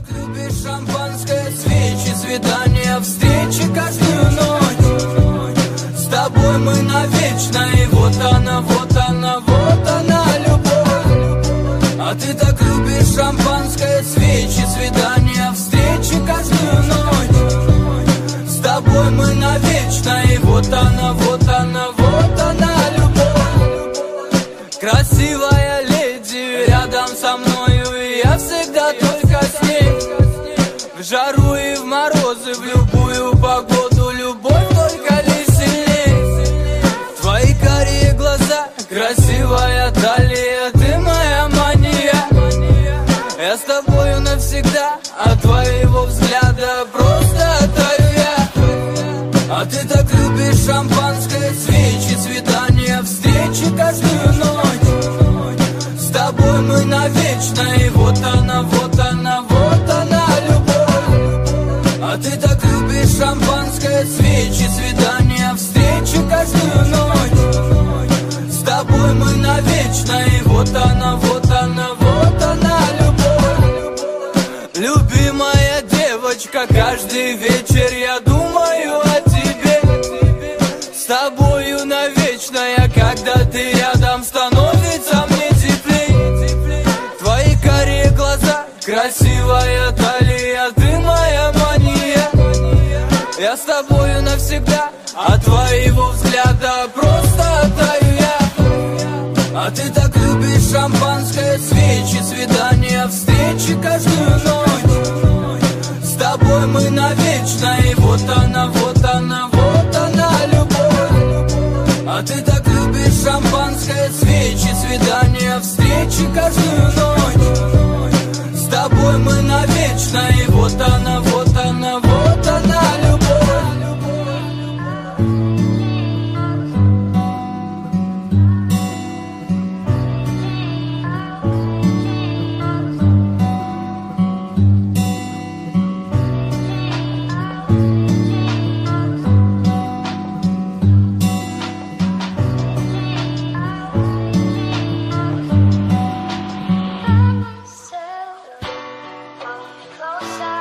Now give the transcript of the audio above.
так любишь шампанское, свечи, свидания, встречи каждую ночь. С тобой мы навечно, и вот она, вот она, вот она, любовь. А ты так любишь шампанское, свечи, свидания, встречи каждую ночь. С тобой мы навечно, и вот она, вот она, вот она, любовь. Красивая леди рядом со мною, и я всегда только с ней. В жару и в морозы, в любую погоду, любовь только лишь сильней. Твои карие глаза, красивая талия, ты моя мания. Я с тобою навсегда, от твоего взгляда просто таю я. А ты так любишь шампанское, свечи, свидания, встречи каждую ночь. С тобой мы навечно, и вот она, вот она, вот она, любовь. А ты так любишь шампанское, свечи, свидания, встречи каждую ночь. С тобой мы навечно, и вот она, вот она, вот она, любовь. Любимая девочка, каждый вечер я думаю о тебе. С тобою навечно я, когда ты рядом, становится мне теплей. Твои карие глаза, красивая талия, ты моя мания. Я с тобою навсегда, от твоего взгляда просто таю я. А ты так любишь шампанское, свечи, свидания, встречи каждую ночь. С тобой мы навечно, и вот она, вот она, вот она, любовь. А ты так любишь шампанское, свечи, свидания, встречи каждую ночь. С тобой мы навечно, и вот она, вот она, вот она, любовь. Closer.